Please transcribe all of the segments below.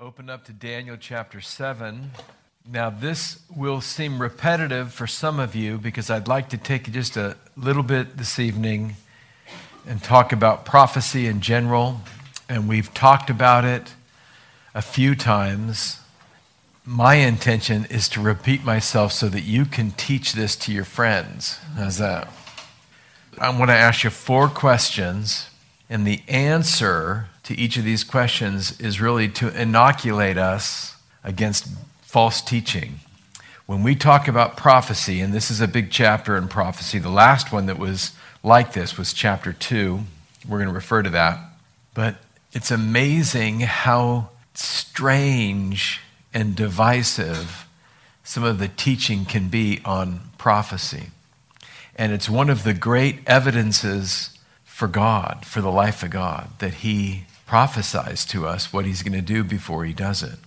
Open up to Daniel chapter 7. Now, this will seem repetitive for some of you because I'd like to take just a little bit this evening and talk about prophecy in general. And we've talked about it a few times. My intention is to repeat myself so that you can teach this to your friends. How's that? I want to ask you 4 questions, and the answer to each of these questions is really to inoculate us against false teaching. When we talk about prophecy, and this is a big chapter in prophecy, the last one that was like this was chapter 2. We're going to refer to that. But it's amazing how strange and divisive some of the teaching can be on prophecy. And it's one of the great evidences for God, for the life of God, that He prophesies to us what He's going to do before He does it.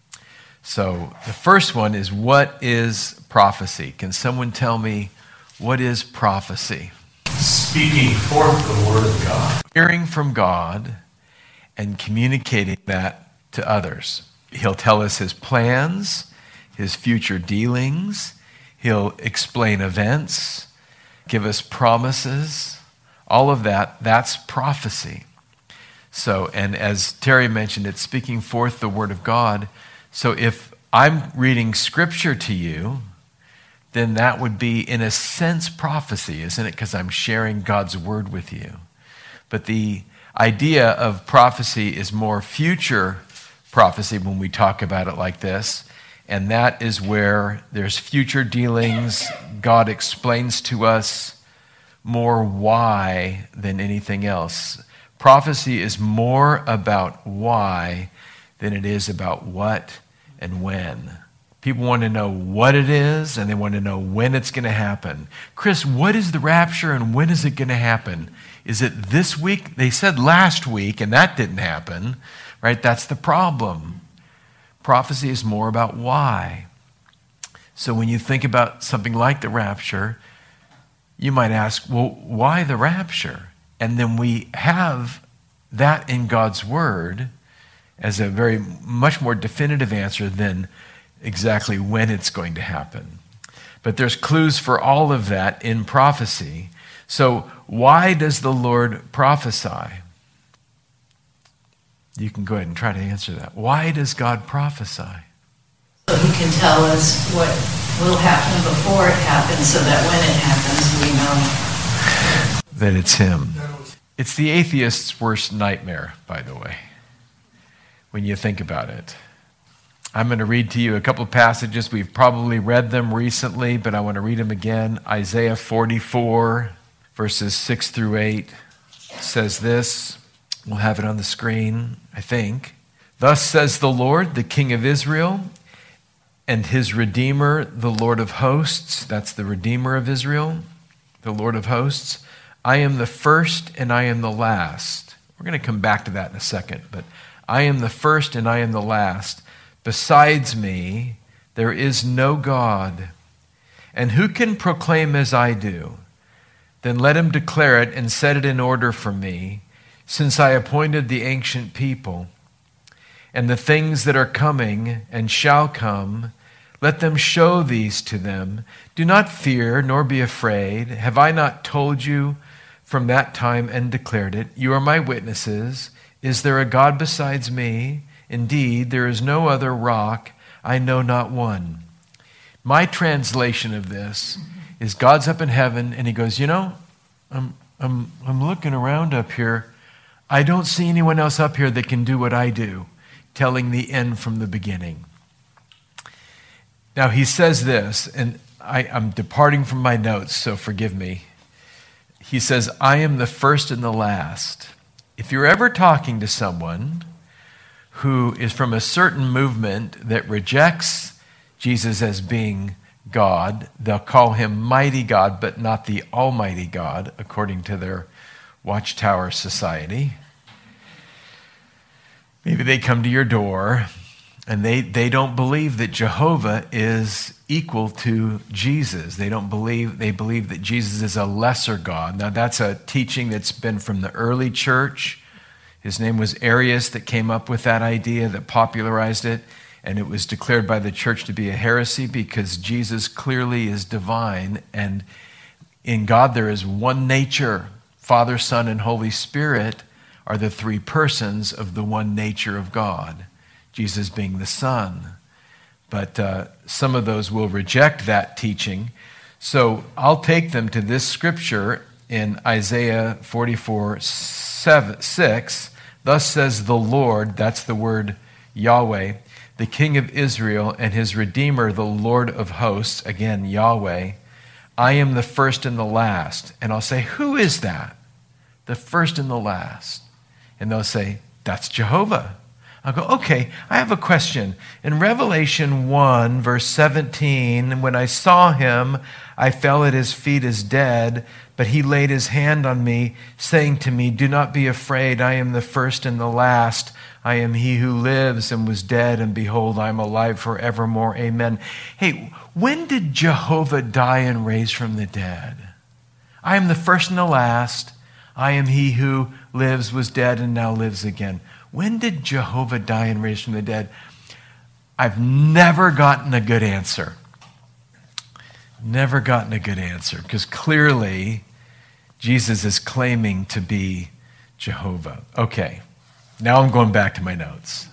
So the first one is, what is prophecy? Can someone tell me, what is prophecy? Speaking forth the word of God. Hearing from God and communicating that to others. He'll tell us His plans, His future dealings. He'll explain events, give us promises. All of that, that's prophecy. So, and as Terry mentioned, it's speaking forth the word of God. So if I'm reading scripture to you, then that would be, in a sense, prophecy, isn't it? Because I'm sharing God's word with you. But the idea of prophecy is more future prophecy when we talk about it like this. And that is where there's future dealings. God explains to us more why than anything else. Prophecy is more about why than it is about what and when. People want to know what it is, and they want to know when it's going to happen. Chris, what is the rapture and when is it going to happen? Is it this week? They said last week, and that didn't happen, right? That's the problem. Prophecy is more about why. So when you think about something like the rapture, you might ask, well, why the rapture? And then we have that in God's word as a very much more definitive answer than exactly when it's going to happen. But there's clues for all of that in prophecy. So why does the Lord prophesy? You can go ahead and try to answer that. Why does God prophesy? So He can tell us what will happen before it happens, so that when it happens, we know that it's Him. It's the atheist's worst nightmare, by the way, when you think about it. I'm going to read to you a couple of passages. We've probably read them recently, but I want to read them again. Isaiah 44, verses 6 through 8 says this. We'll have it on the screen, I think. Thus says the Lord, the King of Israel, and His Redeemer, the Lord of hosts. That's the Redeemer of Israel, the Lord of hosts. I am the first and I am the last. We're going to come back to that in a second, but I am the first and I am the last. Besides me, there is no God. And who can proclaim as I do? Then let him declare it and set it in order for me, since I appointed the ancient people. And the things that are coming and shall come, let them show these to them. Do not fear, nor be afraid. Have I not told you from that time and declared it? You are my witnesses. Is there a God besides me? Indeed, there is no other rock. I know not one. My translation of this is God's up in heaven, and He goes, you know, I'm looking around up here. I don't see anyone else up here that can do what I do, telling the end from the beginning. Now, He says this, and I'm departing from my notes, so forgive me. He says, I am the first and the last. If you're ever talking to someone who is from a certain movement that rejects Jesus as being God, they'll call Him mighty God, but not the almighty God, according to their Watchtower Society. Maybe they come to your door and they don't believe that Jehovah is equal to Jesus. They believe that Jesus is a lesser God. Now that's a teaching that's been from the early church. His name was Arius that came up with that idea, that popularized it, and it was declared by the church to be a heresy because Jesus clearly is divine, and in God there is one nature. Father, Son, and Holy Spirit are the three persons of the one nature of God, Jesus being the Son. But some of those will reject that teaching. So I'll take them to this scripture in Isaiah 44:6. Thus says the Lord, that's the word Yahweh, the King of Israel and his Redeemer, the Lord of hosts, again, Yahweh, I am the first and the last. And I'll say, who is that? The first and the last. And they'll say, that's Jehovah. I'll go, okay, I have a question. In Revelation 1, verse 17, when I saw him, I fell at his feet as dead, but he laid his hand on me, saying to me, do not be afraid, I am the first and the last. I am he who lives and was dead, and behold, I am alive forevermore. Amen. Hey, when did Jehovah die and raise from the dead? I am the first and the last. I am he who lives, was dead, and now lives again. When did Jehovah die and raise from the dead? I've never gotten a good answer. Never gotten a good answer, because clearly Jesus is claiming to be Jehovah. Okay, now I'm going back to my notes.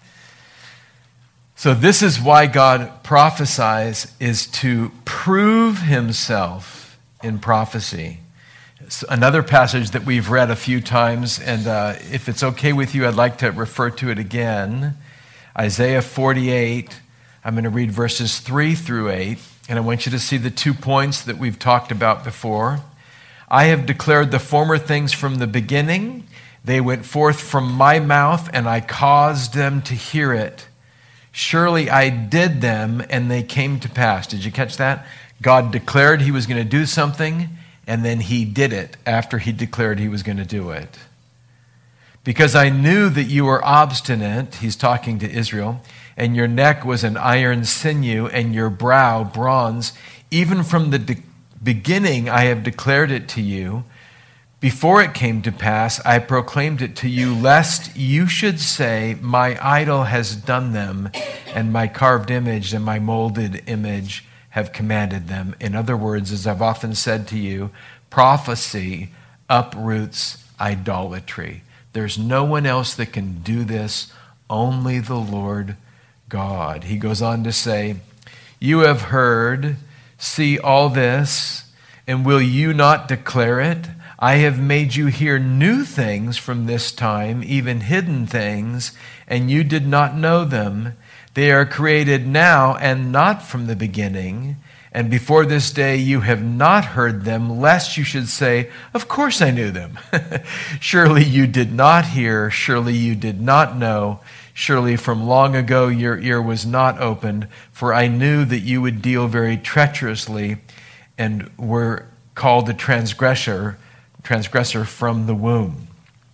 So this is why God prophesies, is to prove himself in prophecy. Another passage that we've read a few times, and if it's okay with you, I'd like to refer to it again. Isaiah 48, I'm going to read verses 3 through 8, and I want you to see the 2 points that we've talked about before. I have declared the former things from the beginning. They went forth from my mouth, and I caused them to hear it. Surely I did them, and they came to pass. Did you catch that? God declared he was going to do something, and then he did it after he declared he was going to do it. Because I knew that you were obstinate, he's talking to Israel, and your neck was an iron sinew, and your brow bronze. Even from the beginning I have declared it to you. Before it came to pass, I proclaimed it to you, lest you should say, my idol has done them, and my carved image and my molded image have commanded them. In other words, as I've often said to you, prophecy uproots idolatry. There's no one else that can do this, only the Lord God. He goes on to say, you have heard, see all this, and will you not declare it? I have made you hear new things from this time, even hidden things, and you did not know them. They are created now and not from the beginning. And before this day you have not heard them, lest you should say, of course I knew them. Surely you did not hear, surely you did not know. Surely from long ago your ear was not opened, for I knew that you would deal very treacherously and were called a transgressor from the womb.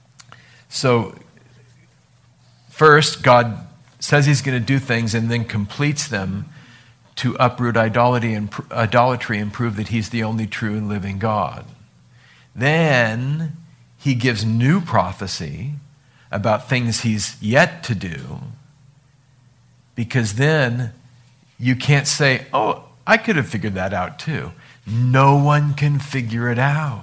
So first, God says he's going to do things and then completes them to uproot idolatry and prove that he's the only true and living God. Then he gives new prophecy about things he's yet to do, because then you can't say, oh, I could have figured that out too. No one can figure it out.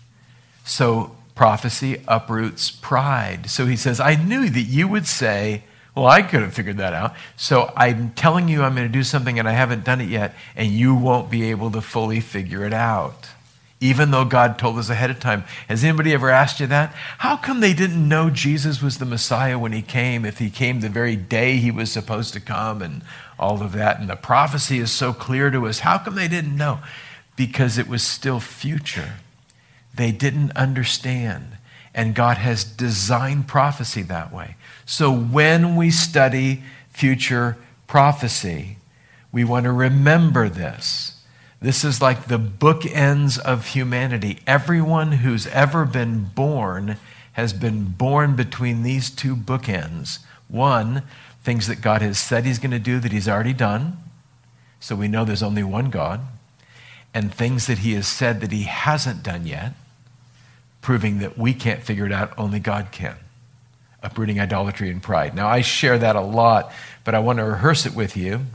So prophecy uproots pride. So he says, I knew that you would say, well, I could have figured that out. So I'm telling you I'm going to do something and I haven't done it yet, and you won't be able to fully figure it out. Even though God told us ahead of time. Has anybody ever asked you that? How come they didn't know Jesus was the Messiah when he came, if he came the very day he was supposed to come and all of that? And the prophecy is so clear to us. How come they didn't know? Because it was still future. They didn't understand. And God has designed prophecy that way. So when we study future prophecy, we want to remember this. This is like the bookends of humanity. Everyone who's ever been born has been born between these two bookends. One, things that God has said he's going to do that he's already done. So we know there's only one God. And things that he has said that he hasn't done yet, proving that we can't figure it out, only God can. uprooting idolatry and pride. Now, I share that a lot, but I want to rehearse it with you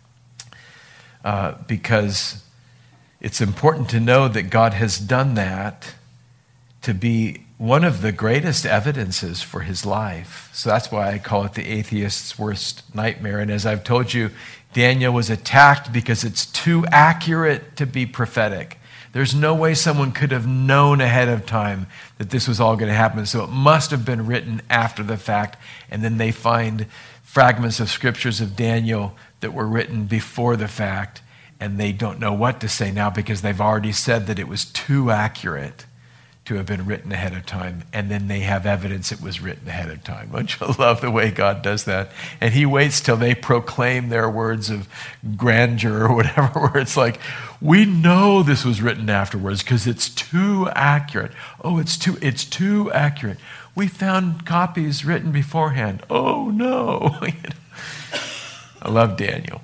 because it's important to know that God has done that to be one of the greatest evidences for his life. So that's why I call it the atheist's worst nightmare. And as I've told you, Daniel was attacked because it's too accurate to be prophetic. There's no way someone could have known ahead of time that this was all going to happen. So it must have been written after the fact. And then they find fragments of scriptures of Daniel that were written before the fact. And they don't know what to say now because they've already said that it was too accurate to have been written ahead of time, and then they have evidence it was written ahead of time. Don't you love the way God does that? And he waits till they proclaim their words of grandeur or whatever, where it's like, we know this was written afterwards because it's too accurate. Oh, it's too accurate. We found copies written beforehand. Oh, no. I love Daniel.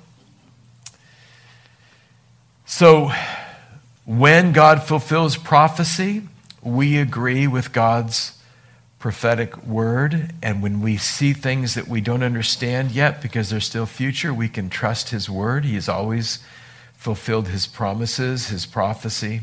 So when God fulfills prophecy, we agree with God's prophetic word, and when we see things that we don't understand yet because they're still future, we can trust his word. He has always fulfilled his promises, his prophecy.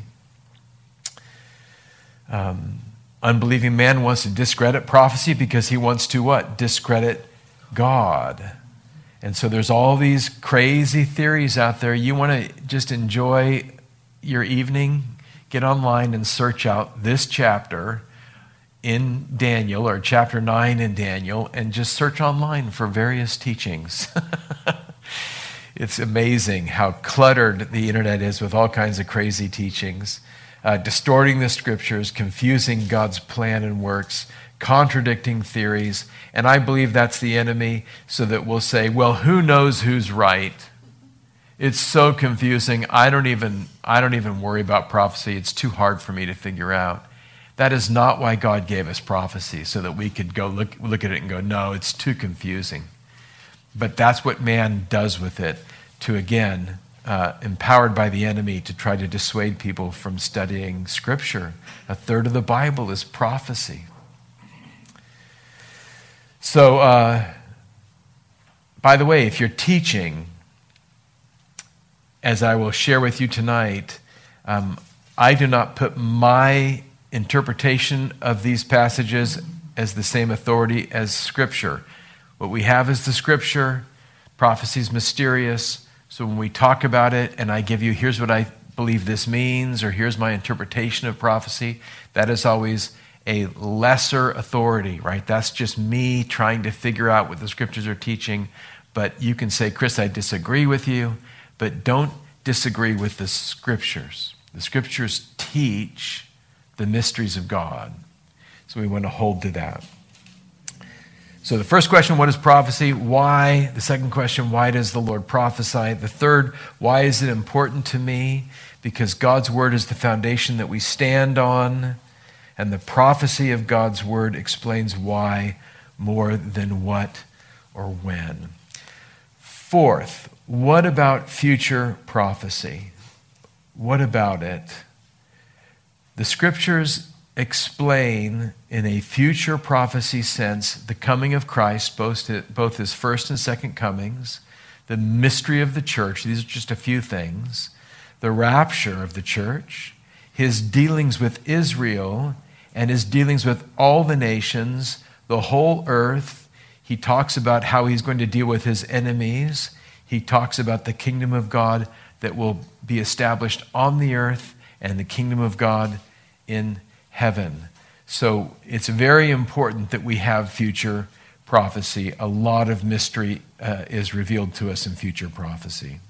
Unbelieving man wants to discredit prophecy because he wants to what? Discredit God. And so there's all these crazy theories out there. You want to just enjoy your evening? Get online and search out this chapter in Daniel or chapter 9 in Daniel and just search online for various teachings. It's amazing how cluttered the internet is with all kinds of crazy teachings, distorting the scriptures, confusing God's plan and works, contradicting theories. And I believe that's the enemy, so that we'll say, well, who knows who's right? It's so confusing. I don't even worry about prophecy. It's too hard for me to figure out. That is not why God gave us prophecy, so that we could go look at it and go, no, it's too confusing. But that's what man does with it, to again, empowered by the enemy to try to dissuade people from studying Scripture. A third of the Bible is prophecy. So, by the way, if you're teaching, as I will share with you tonight, I do not put my interpretation of these passages as the same authority as Scripture. What we have is the Scripture. Prophecy is mysterious. So when we talk about it and I give you, here's what I believe this means, or here's my interpretation of prophecy, that is always a lesser authority, right? That's just me trying to figure out what the Scriptures are teaching. But you can say, Chris, I disagree with you. But don't disagree with the Scriptures. The Scriptures teach the mysteries of God. So we want to hold to that. So the first question, what is prophecy? Why? The second question, why does the Lord prophesy? The third, why is it important to me? Because God's word is the foundation that we stand on, and the prophecy of God's word explains why more than what or when. Fourth, what about future prophecy? What about it? The Scriptures explain in a future prophecy sense the coming of Christ, both his first and second comings, the mystery of the church, these are just a few things, the rapture of the church, his dealings with Israel, and his dealings with all the nations, the whole earth. He talks about how he's going to deal with his enemies. He talks about the kingdom of God that will be established on the earth and the kingdom of God in heaven. So it's very important that we have future prophecy. A lot of mystery is revealed to us in future prophecy.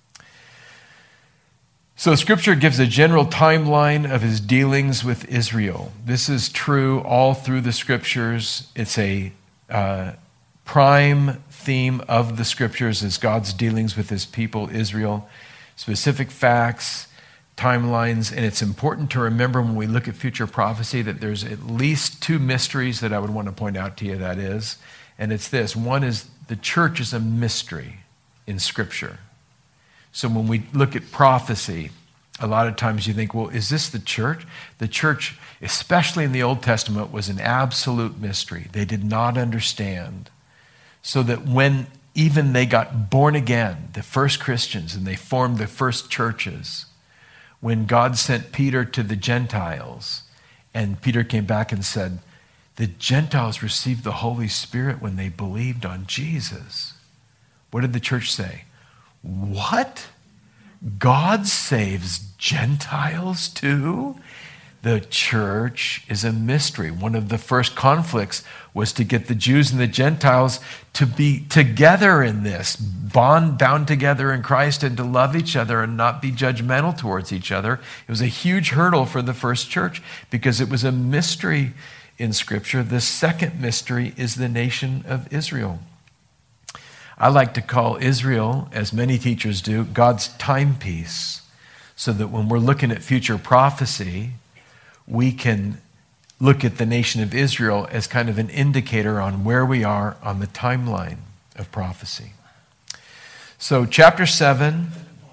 So Scripture gives a general timeline of his dealings with Israel. This is true all through the Scriptures. It's a prime theme of the Scriptures is God's dealings with his people, Israel. Specific facts, timelines, and it's important to remember when we look at future prophecy that there's at least two mysteries that I would want to point out to you, that is, and it's this. One is the church is a mystery in Scripture. So when we look at prophecy, A lot of times you think, well, is this the church? The church, especially in the Old Testament, was an absolute mystery. They did not understand. So that when even they got born again, the first Christians, and they formed the first churches, when God sent Peter to the Gentiles, and Peter came back and said, the Gentiles received the Holy Spirit when they believed on Jesus. What did the church say? What? God saves Gentiles too? The church is a mystery. One of the first conflicts was to get the Jews and the Gentiles to be together in this, bound together in Christ, and to love each other and not be judgmental towards each other. It was a huge hurdle for the first church because it was a mystery in Scripture. The second mystery is the nation of Israel. I like to call Israel, as many teachers do, God's timepiece, so that when we're looking at future prophecy, we can look at the nation of Israel as kind of an indicator on where we are on the timeline of prophecy. So chapter 7,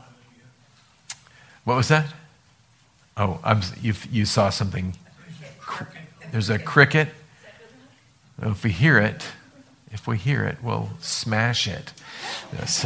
what was that? Oh, you saw something. There's a cricket. If we hear it, we'll smash it. Yes.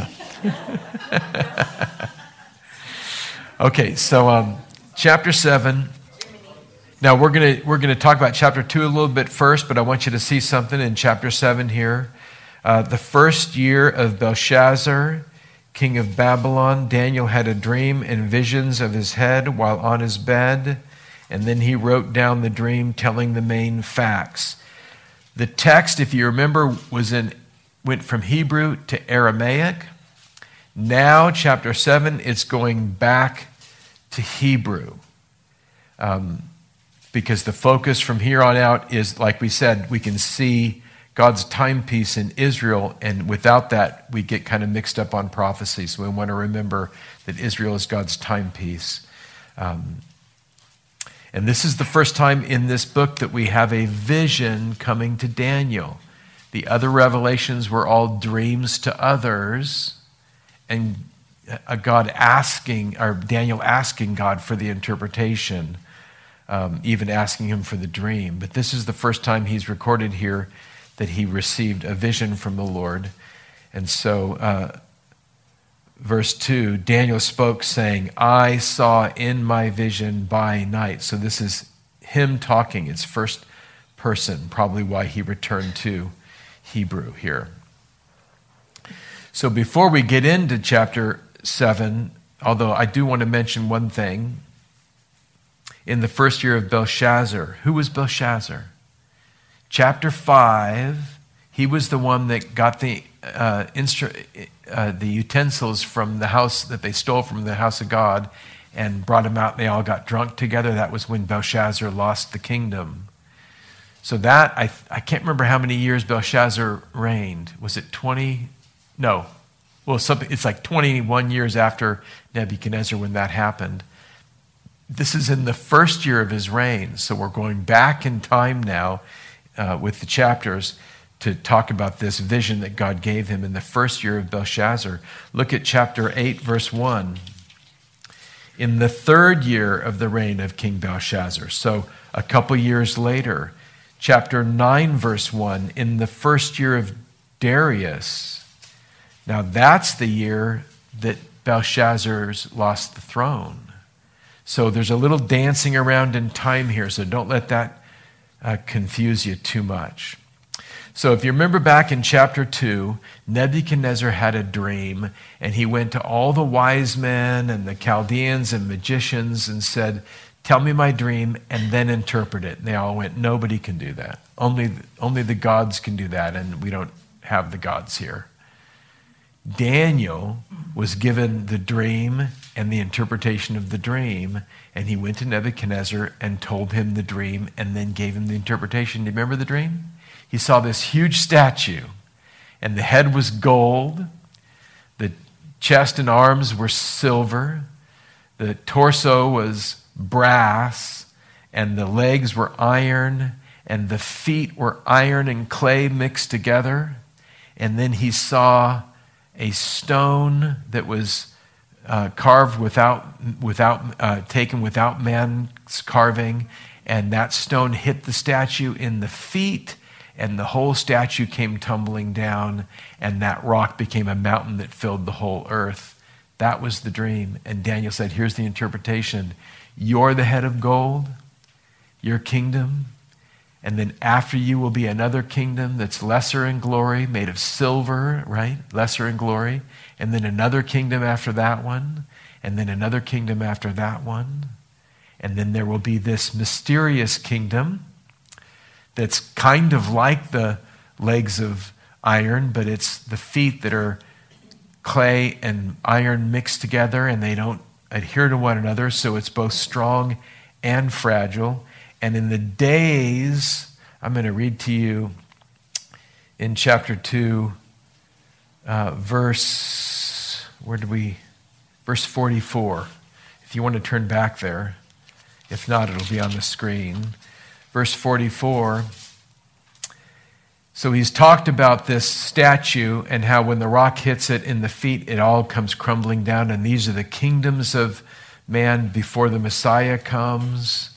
Okay, so chapter 7. Now we're gonna talk about chapter 2 a little bit first, but I want you to see something in chapter 7 here. The first year of Belshazzar, king of Babylon, Daniel had a dream and visions of his head while on his bed, and then he wrote down the dream, telling the main facts. The text, if you remember, went from Hebrew to Aramaic. Now, chapter 7, it's going back to Hebrew. Because the focus from here on out is, like we said, we can see God's timepiece in Israel, and without that, we get kind of mixed up on prophecy. So we want to remember that Israel is God's timepiece. And this is the first time in this book that we have a vision coming to Daniel. The other revelations were all dreams to others, and Daniel asking God for the interpretation, even asking him for the dream. But this is the first time he's recorded here that he received a vision from the Lord. And so, verse 2, Daniel spoke saying, I saw in my vision by night. So this is him talking. It's first person, probably why he returned to Hebrew here. So before we get into chapter 7, although I do want to mention one thing. In the first year of Belshazzar, who was Belshazzar? Chapter 5, he was the one that got the utensils from the house that they stole from the house of God and brought them out, and they all got drunk together. That was when Belshazzar lost the kingdom. So that, I can't remember how many years Belshazzar reigned. Was it 20? No. Well, it's like 21 years after Nebuchadnezzar when that happened. This is in the first year of his reign. So we're going back in time now with the chapters to talk about this vision that God gave him in the first year of Belshazzar. Look at chapter 8, verse 1. In the third year of the reign of King Belshazzar, so a couple years later. Chapter 9, verse 1, in the first year of Darius. Now that's the year that Belshazzar's lost the throne. So there's a little dancing around in time here, so don't let that confuse you too much. So if you remember back in chapter 2, Nebuchadnezzar had a dream, and he went to all the wise men and the Chaldeans and magicians and said, tell me my dream and then interpret it. And they all went, nobody can do that. Only the gods can do that, and we don't have the gods here. Daniel was given the dream and the interpretation of the dream, and he went to Nebuchadnezzar and told him the dream and then gave him the interpretation. Do you remember the dream? He saw this huge statue, and the head was gold, the chest and arms were silver, the torso was brass, and the legs were iron, and the feet were iron and clay mixed together. And then he saw a stone that was carved taken without man's carving, and that stone hit the statue in the feet, and the whole statue came tumbling down, and that rock became a mountain that filled the whole earth. That was the dream. And Daniel said, here's the interpretation. You're the head of gold, your kingdom, and then after you will be another kingdom that's lesser in glory, made of silver, right? Lesser in glory. And then another kingdom after that one, and then another kingdom after that one. And then there will be this mysterious kingdom that's kind of like the legs of iron, but it's the feet that are clay and iron mixed together, and they don't adhere to one another, so it's both strong and fragile. And in the days, I'm going to read to you in chapter 2, verse 44. If you want to turn back there. If not, it'll be on the screen. Verse 44. So he's talked about this statue and how when the rock hits it in the feet, it all comes crumbling down. And these are the kingdoms of man before the Messiah comes.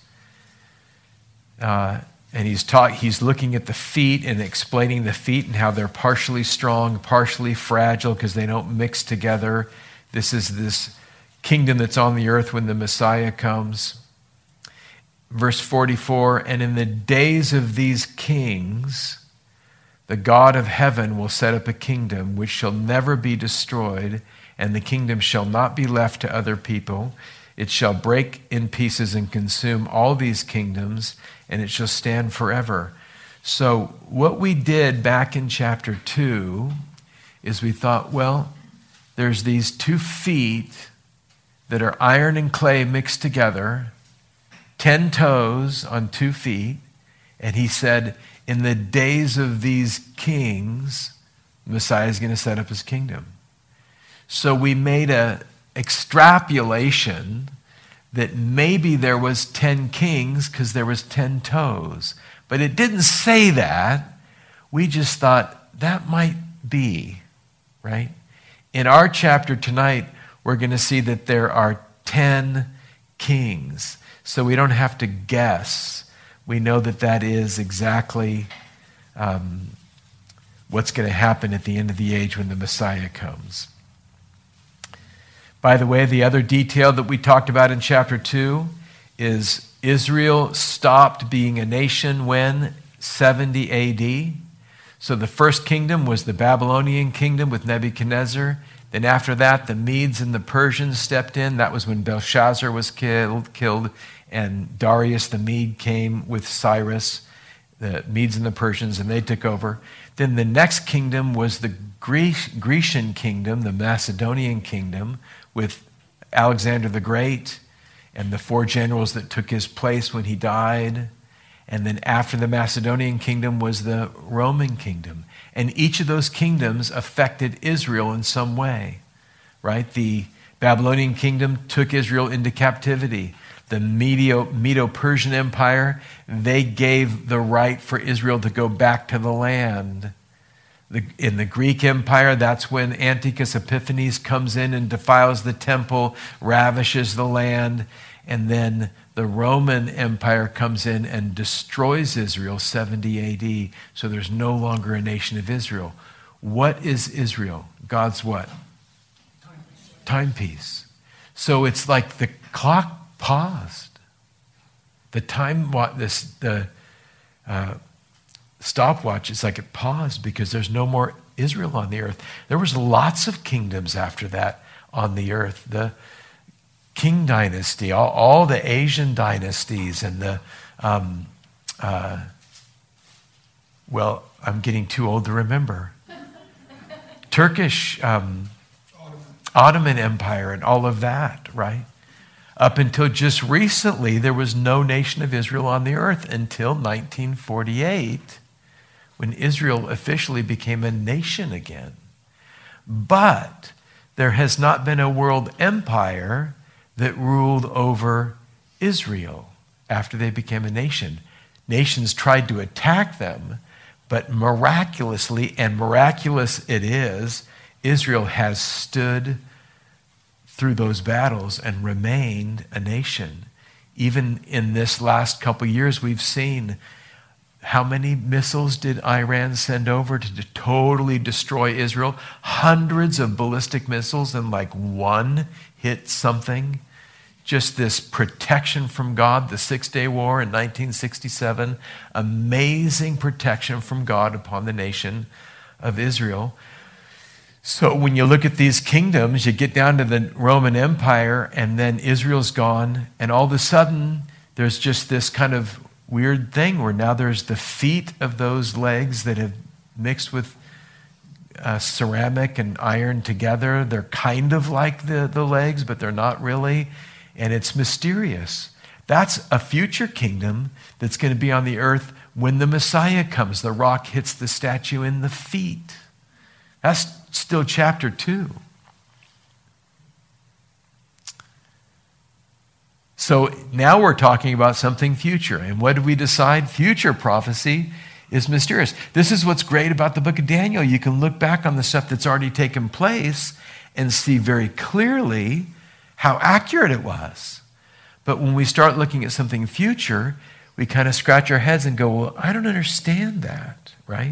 And he's looking at the feet and explaining the feet and how they're partially strong, partially fragile because they don't mix together. This is this kingdom that's on the earth when the Messiah comes. Verse 44, and in the days of these kings, the God of heaven will set up a kingdom which shall never be destroyed, and the kingdom shall not be left to other people. It shall break in pieces and consume all these kingdoms, and it shall stand forever. So what we did back in chapter 2 is we thought, well, there's these 2 feet that are iron and clay mixed together, 10 toes on 2 feet, and he said, in the days of these kings, Messiah is going to set up his kingdom. So we made an extrapolation that maybe there was 10 kings because there was 10 toes. But it didn't say that. We just thought that might be, right? In our chapter tonight, we're going to see that there are 10 kings. So we don't have to guess. We know that that is exactly what's going to happen at the end of the age when the Messiah comes. By the way, the other detail that we talked about in chapter 2 is Israel stopped being a nation when? 70 AD. So the first kingdom was the Babylonian kingdom with Nebuchadnezzar. Then after that, the Medes and the Persians stepped in. That was when Belshazzar was killed, and Darius the Mede came with Cyrus, the Medes and the Persians, and they took over. Then the next kingdom was the Grecian kingdom, the Macedonian kingdom, with Alexander the Great and the 4 generals that took his place when he died. And then after the Macedonian kingdom was the Roman kingdom. And each of those kingdoms affected Israel in some way, right? The Babylonian kingdom took Israel into captivity. The Medo-Persian Empire, they gave the right for Israel to go back to the land. In the Greek Empire, that's when Antiochus Epiphanes comes in and defiles the temple, ravishes the land, and then the Roman Empire comes in and destroys Israel, 70 AD, so there's no longer a nation of Israel. What is Israel? God's what? Timepiece. So it's like the clock paused. The stopwatch, it's like it paused because there's no more Israel on the earth. There was lots of kingdoms after that on the earth. The King dynasty, all the Asian dynasties, and the, well, I'm getting too old to remember. Turkish, Ottoman Empire and all of that, right? Up until just recently, there was no nation of Israel on the earth until 1948, when Israel officially became a nation again. But there has not been a world empire that ruled over Israel after they became a nation. Nations tried to attack them, but miraculously, and miraculous it is, Israel has stood through those battles and remained a nation. Even in this last couple years, we've seen how many missiles did Iran send over to totally destroy Israel? Hundreds of ballistic missiles, and like one hit something. Just this protection from God, the Six-Day War in 1967, amazing protection from God upon the nation of Israel. So when you look at these kingdoms, you get down to the Roman Empire, and then Israel's gone, and all of a sudden there's just this kind of weird thing where now there's the feet of those legs that have mixed with ceramic and iron together. They're kind of like the legs, but they're not really, and it's mysterious. That's a future kingdom that's going to be on the earth when the Messiah comes. The rock hits the statue in the feet. That's still chapter 2. So now we're talking about something future. And what did we decide? Future prophecy is mysterious. This is what's great about the book of Daniel. You can look back on the stuff that's already taken place and see very clearly how accurate it was. But when we start looking at something future, we kind of scratch our heads and go, well, I don't understand that, right?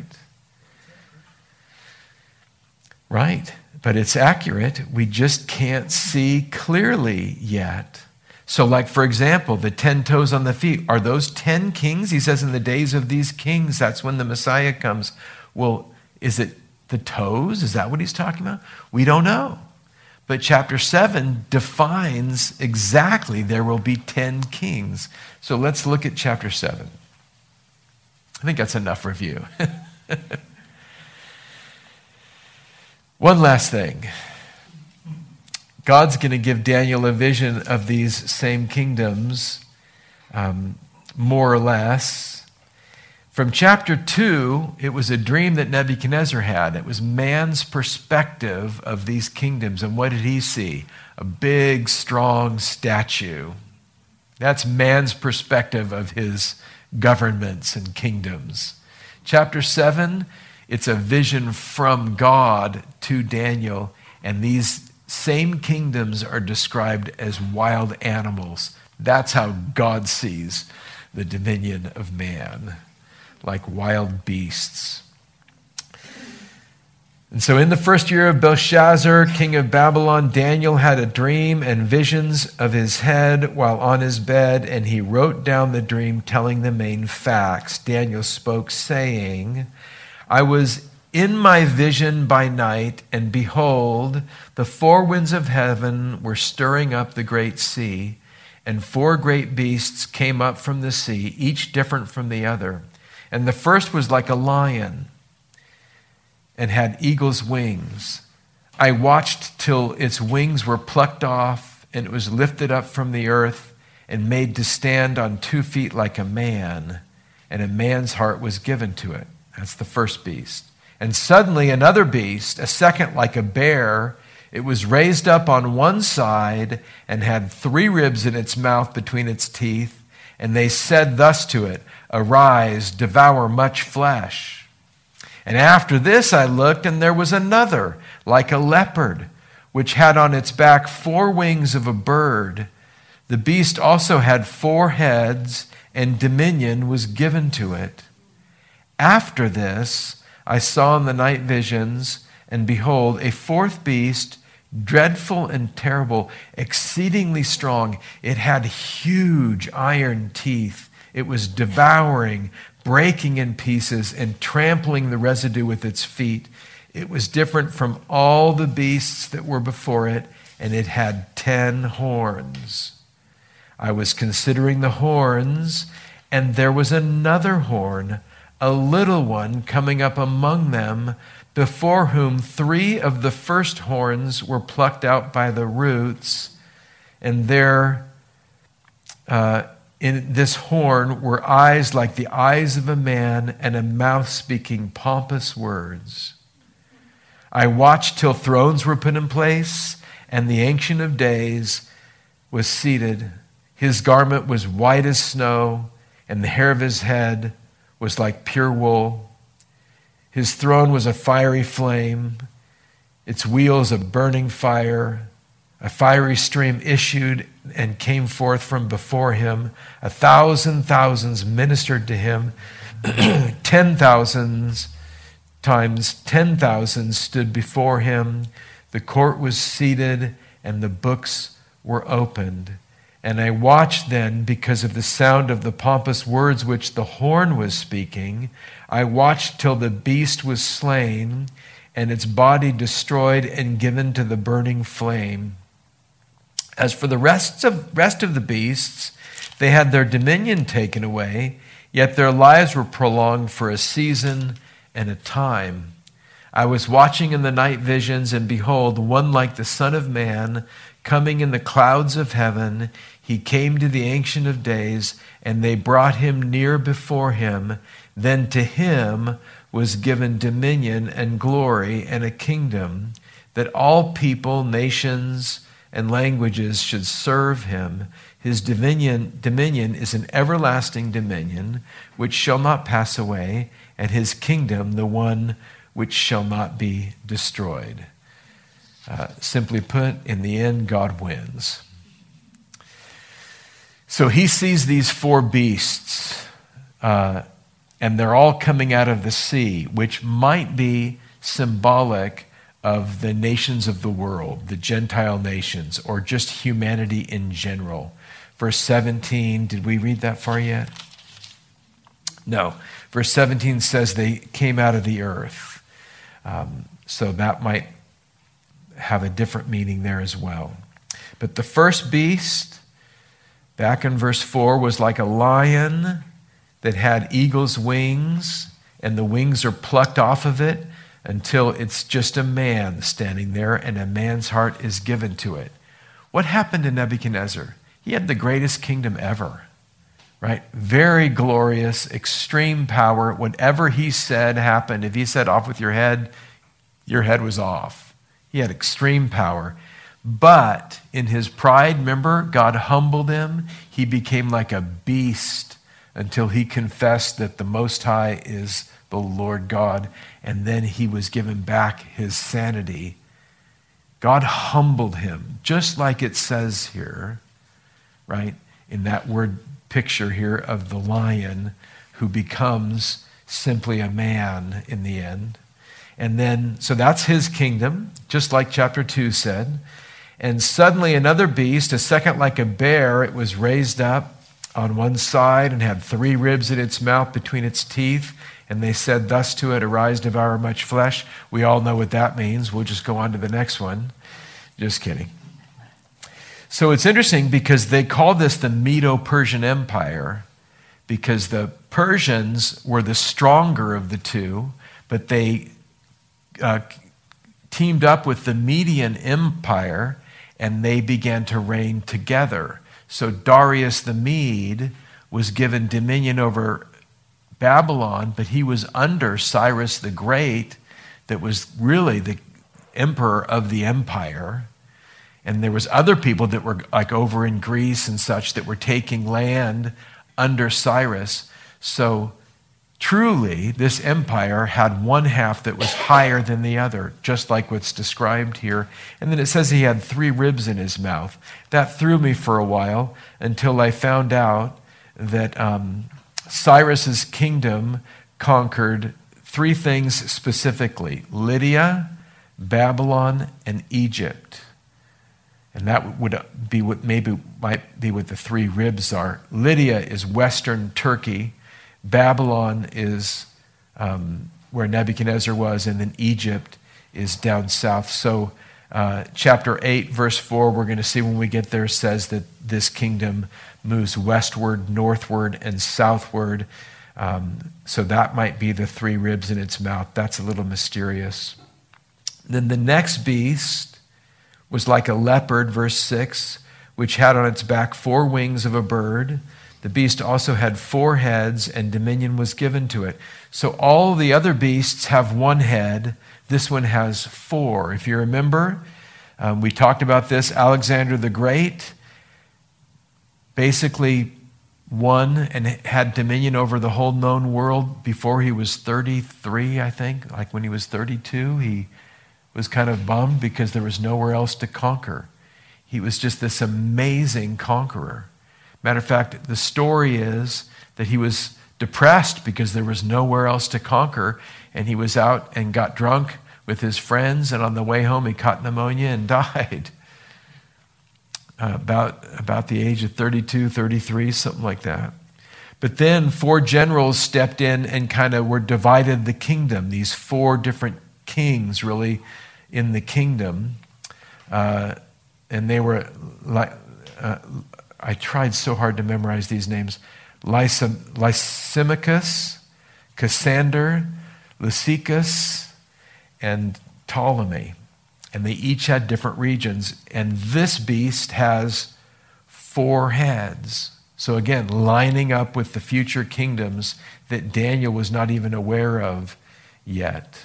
Right, but it's accurate. We just can't see clearly yet. So like, for example, the 10 toes on the feet, are those 10 kings? He says in the days of these kings, that's when the Messiah comes. Well, is it the toes? Is that what he's talking about? We don't know. But chapter 7 defines exactly there will be 10 kings. So let's look at chapter 7. I think that's enough review. One last thing. God's going to give Daniel a vision of these same kingdoms, more or less. From chapter 2, it was a dream that Nebuchadnezzar had. It was man's perspective of these kingdoms. And what did he see? A big, strong statue. That's man's perspective of his governments and kingdoms. Chapter 7, it's a vision from God to Daniel, and these same kingdoms are described as wild animals. That's how God sees the dominion of man, like wild beasts. And so in the first year of Belshazzar, king of Babylon, Daniel had a dream and visions of his head while on his bed, and he wrote down the dream, telling the main facts. Daniel spoke, saying, I was in my vision by night, and behold, the four winds of heaven were stirring up the great sea, and four great beasts came up from the sea, each different from the other. And the first was like a lion and had eagle's wings. I watched till its wings were plucked off, and it was lifted up from the earth and made to stand on 2 feet like a man, and a man's heart was given to it. That's the first beast. And suddenly another beast, a second like a bear, it was raised up on one side and had 3 ribs in its mouth between its teeth. And they said thus to it, Arise, devour much flesh. And after this I looked, and there was another like a leopard, which had on its back 4 wings of a bird. The beast also had 4 heads, and dominion was given to it. After this, I saw in the night visions, and behold, a 4th beast, dreadful and terrible, exceedingly strong. It had huge iron teeth. It was devouring, breaking in pieces, and trampling the residue with its feet. It was different from all the beasts that were before it, and it had 10 horns. I was considering the horns, and there was another horn, a little one coming up among them, before whom 3 of the first horns were plucked out by the roots, and there in this horn were eyes like the eyes of a man, and a mouth speaking pompous words. I watched till thrones were put in place, and the Ancient of Days was seated. His garment was white as snow, and the hair of his head was like pure wool. His throne was a fiery flame, its wheels a burning fire. A fiery stream issued and came forth from before him. 1,000 thousands ministered to him. 10,000 times 10,000 stood before him. The court was seated and the books were opened. And I watched then because of the sound of the pompous words which the horn was speaking. I watched till the beast was slain and its body destroyed and given to the burning flame. As for the rest of the beasts, they had their dominion taken away, yet their lives were prolonged for a season and a time. I was watching in the night visions, and behold, one like the Son of Man, coming in the clouds of heaven. He came to the Ancient of Days, and they brought him near before him. Then to him was given dominion and glory and a kingdom, that all people, nations, and languages should serve him. His dominion is an everlasting dominion which shall not pass away, and his kingdom the one which shall not be destroyed. Simply put, in the end, God wins. So he sees these four beasts, and they're all coming out of the sea, which might be symbolic of the nations of the world, the Gentile nations, or just humanity in general. Verse 17, did we read that far yet? No. Verse 17 says they came out of the earth. So that might have a different meaning there as well. But the first beast, back in verse 4, was like a lion that had eagle's wings, and the wings are plucked off of it until it's just a man standing there, and a man's heart is given to it. What happened to Nebuchadnezzar? He had the greatest kingdom ever, right? Very glorious, extreme power. Whatever he said happened. If he said, off with your head was off. He had extreme power. But in his pride, remember, God humbled him. He became like a beast until he confessed that the Most High is the Lord God, and then he was given back his sanity. God humbled him, just like it says here, right, in that word picture here of the lion who becomes simply a man in the end. And then, so that's his kingdom, just like chapter 2 said. And suddenly another beast, a second like a bear, it was raised up on one side and had 3 ribs in its mouth between its teeth. And they said thus to it, arise, devour much flesh. We all know what that means. We'll just go on to the next one. Just kidding. So it's interesting because they call this the Medo-Persian Empire because the Persians were the stronger of the two, but they teamed up with the Median Empire and they began to reign together. So Darius the Mede was given dominion over Babylon, but he was under Cyrus the Great, that was really the emperor of the empire. And there was other people that were like over in Greece and such that were taking land under Cyrus. So truly, this empire had one half that was higher than the other, just like what's described here. And then it says he had 3 ribs in his mouth. That threw me for a while until I found out that Cyrus's kingdom conquered 3 things specifically: Lydia, Babylon, and Egypt. And that would be what might be what the 3 ribs are. Lydia is western Turkey. Babylon is where Nebuchadnezzar was, and then Egypt is down south. So chapter 8, verse 4, we're going to see when we get there, says that this kingdom moves westward, northward, and southward. So that might be the 3 ribs in its mouth. That's a little mysterious. Then the next beast was like a leopard, verse 6, which had on its back 4 wings of a bird. The beast also had 4 heads, and dominion was given to it. So all the other beasts have 1 head. This one has 4. If you remember, we talked about this. Alexander the Great basically won and had dominion over the whole known world before he was 33, I think. Like when he was 32, he was kind of bummed because there was nowhere else to conquer. He was just this amazing conqueror. Matter of fact, the story is that he was depressed because there was nowhere else to conquer, and he was out and got drunk with his friends, and on the way home he caught pneumonia and died. About the age of 32, 33, something like that. But then 4 generals stepped in and kind of were divided the kingdom, these 4 different kings really in the kingdom. And they were like, I tried so hard to memorize these names. Lysimachus, Cassander, Lysimachus, and Ptolemy. And they each had different regions. And this beast has 4 heads. So again, lining up with the future kingdoms that Daniel was not even aware of yet.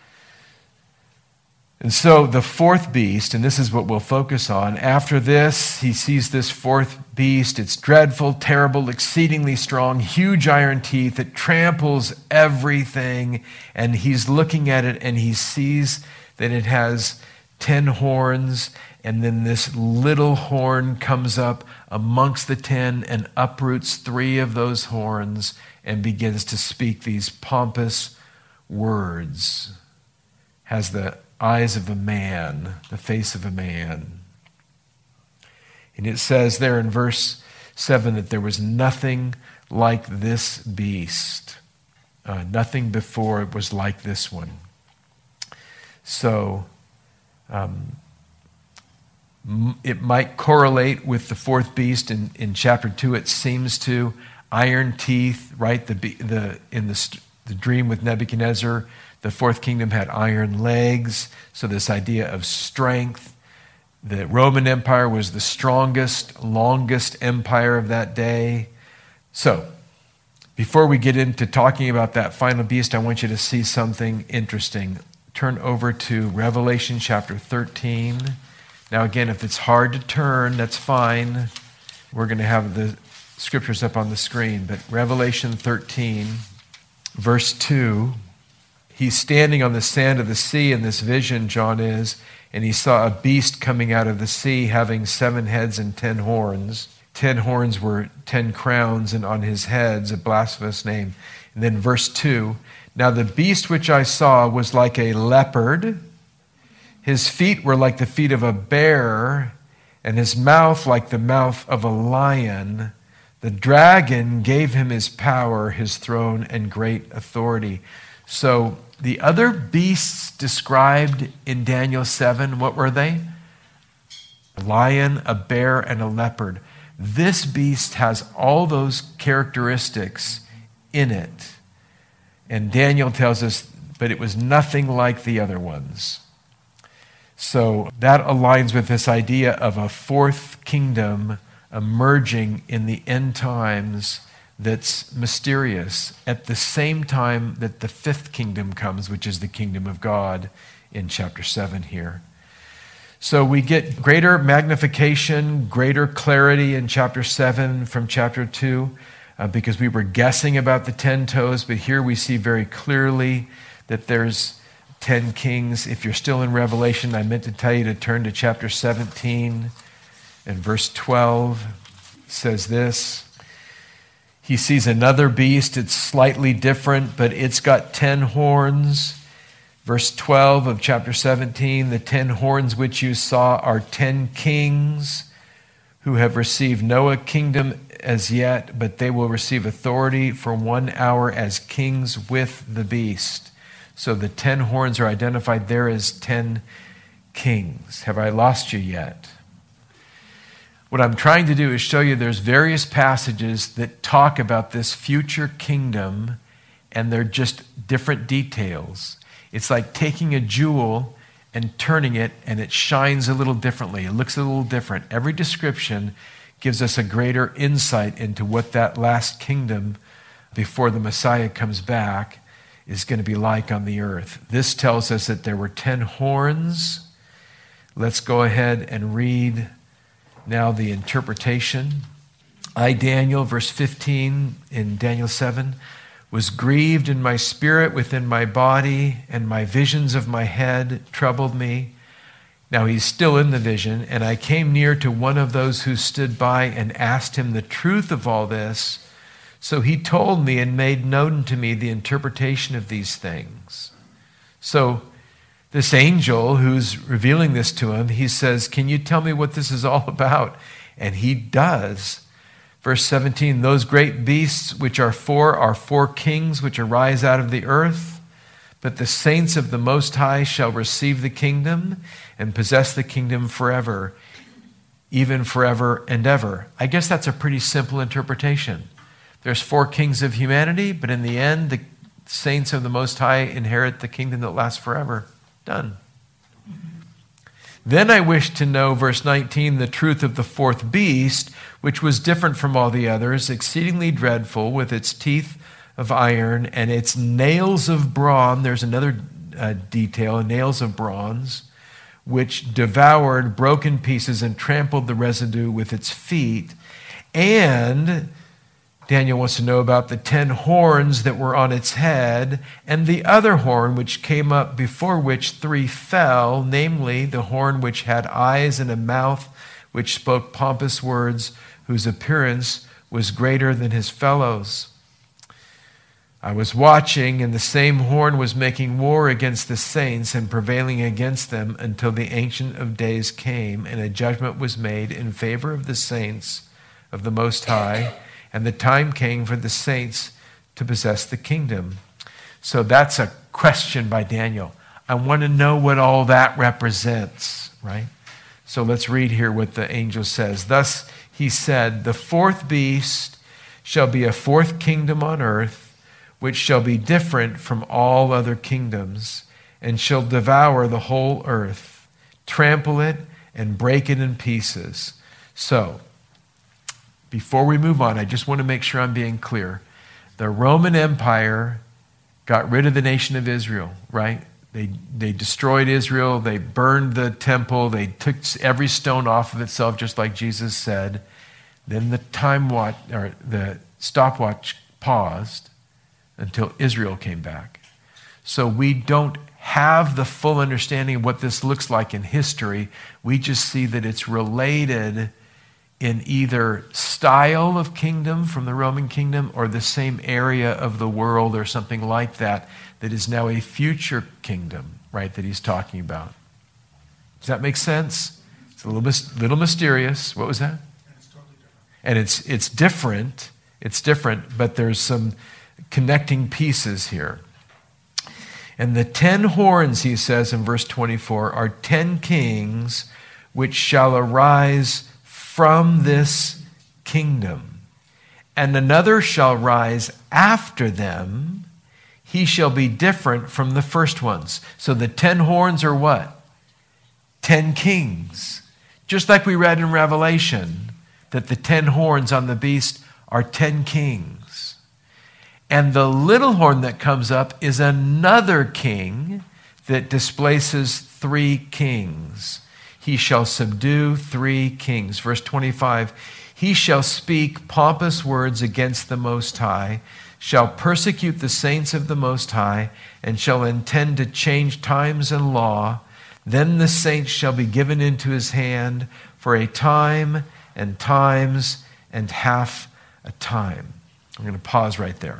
And so the 4th beast, and this is what we'll focus on, after this, he sees this 4th beast. It's dreadful, terrible, exceedingly strong, huge iron teeth. It tramples everything. And he's looking at it and he sees that it has 10 horns. And then this little horn comes up amongst the 10 and uproots 3 of those horns and begins to speak these pompous words. Has the eyes of a man, the face of a man. And it says there in verse 7 that there was nothing like this beast. Nothing before it was like this one. So, it might correlate with the 4th beast in chapter 2. It seems to. Iron teeth, right? In the dream with Nebuchadnezzar, the 4th kingdom had iron legs. So this idea of strength. The Roman Empire was the strongest, longest empire of that day. So, before we get into talking about that final beast, I want you to see something interesting. Turn over to Revelation chapter 13. Now again, if it's hard to turn, that's fine. We're going to have the scriptures up on the screen. But Revelation 13, verse 2, he's standing on the sand of the sea in this vision, John is, and he saw a beast coming out of the sea having 7 heads and 10 horns. 10 horns were 10 crowns, and on his heads a blasphemous name. And then verse 2, now the beast which I saw was like a leopard. His feet were like the feet of a bear, and his mouth like the mouth of a lion. The dragon gave him his power, his throne, and great authority. So the other beasts described in Daniel 7, what were they? A lion, a bear, and a leopard. This beast has all those characteristics in it. And Daniel tells us, but it was nothing like the other ones. So that aligns with this idea of a 4th kingdom emerging in the end times that's mysterious at the same time that the 5th kingdom comes, which is the kingdom of God in chapter 7 here. So we get greater magnification, greater clarity in chapter 7 from chapter 2 because we were guessing about the 10 toes, but here we see very clearly that there's 10 kings. If you're still in Revelation, I meant to tell you to turn to chapter 17 and verse 12. It says this. He sees another beast. It's slightly different, but it's got 10 horns. Verse 12 of chapter 17, the 10 horns which you saw are 10 kings who have received no kingdom as yet, but they will receive authority for 1 hour as kings with the beast. So the 10 horns are identified there as 10 kings. Have I lost you yet? What I'm trying to do is show you there's various passages that talk about this future kingdom, and they're just different details. It's like taking a jewel and turning it, and it shines a little differently. It looks a little different. Every description gives us a greater insight into what that last kingdom before the Messiah comes back is going to be like on the earth. This tells us that there were 10 horns. Let's go ahead and read now the interpretation. I, Daniel, verse 15 in Daniel 7, was grieved in my spirit within my body, and my visions of my head troubled me. Now he's still in the vision. And I came near to one of those who stood by and asked him the truth of all this. So he told me and made known to me the interpretation of these things. So this angel who's revealing this to him, he says, can you tell me what this is all about? And he does. Verse 17, those great beasts which are four kings which arise out of the earth, but the saints of the Most High shall receive the kingdom and possess the kingdom forever, even forever and ever. I guess that's a pretty simple interpretation. There's four kings of humanity, but in the end, the saints of the Most High inherit the kingdom that lasts forever. Done. Then I wished to know, verse 19, the truth of the fourth beast, which was different from all the others, exceedingly dreadful, with its teeth of iron and its nails of bronze. There's another detail, nails of bronze, which devoured, broke in pieces, and trampled the residue with its feet. And Daniel wants to know about the 10 horns that were on its head, and the other horn which came up, before which 3 fell, namely the horn which had eyes and a mouth, which spoke pompous words, whose appearance was greater than his fellows. I was watching, and the same horn was making war against the saints and prevailing against them until the Ancient of Days came, and a judgment was made in favor of the saints of the Most High, and the time came for the saints to possess the kingdom. So that's a question by Daniel. I want to know what all that represents, right? So let's read here what the angel says. Thus he said, the fourth beast shall be a fourth kingdom on earth, which shall be different from all other kingdoms, and shall devour the whole earth, trample it, and break it in pieces. So, before we move on, I just want to make sure I'm being clear. The Roman Empire got rid of the nation of Israel, right? They destroyed Israel. They burned the temple. They took every stone off of itself, just like Jesus said. Then the stopwatch paused until Israel came back. So we don't have the full understanding of what this looks like in history. We just see that it's related in either style of kingdom from the Roman kingdom or the same area of the world or something like that, that is now a future kingdom, right, that he's talking about. Does that make sense? It's a little mysterious. What was that? It's totally different. And it's different. It's different, but there's some connecting pieces here. And the 10 horns, he says in verse 24, are 10 kings which shall arise from this kingdom. And another shall rise after them. He shall be different from the first ones. So the 10 horns are what? 10 kings. Just like we read in Revelation, that the 10 horns on the beast are 10 kings. And the little horn that comes up is another king that displaces 3 kings. He shall subdue 3 kings. Verse 25, he shall speak pompous words against the Most High, shall persecute the saints of the Most High, and shall intend to change times and law. Then the saints shall be given into his hand for a time and times and half a time. I'm going to pause right there.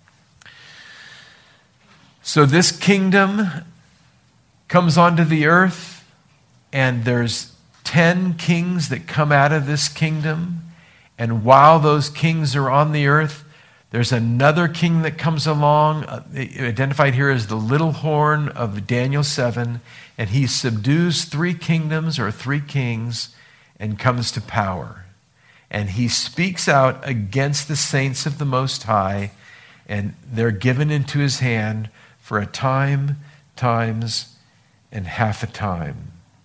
So this kingdom comes onto the earth, and there's 10 kings that come out of this kingdom. And while those kings are on the earth, there's another king that comes along, identified here as the little horn of Daniel 7, and he subdues 3 kingdoms or 3 kings and comes to power. And he speaks out against the saints of the Most High, and they're given into his hand for a time, times, and half a time.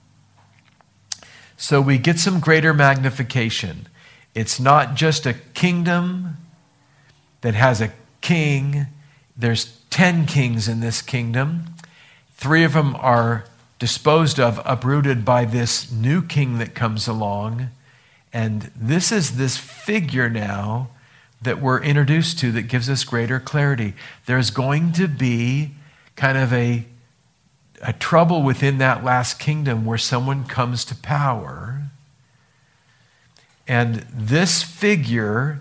So we get some greater magnification. It's not just a kingdom that has a king. There's 10 kings in this kingdom. 3 of them are disposed of, uprooted by this new king that comes along. And this is this figure now that we're introduced to that gives us greater clarity. There's going to be kind of a a trouble within that last kingdom where someone comes to power. And this figure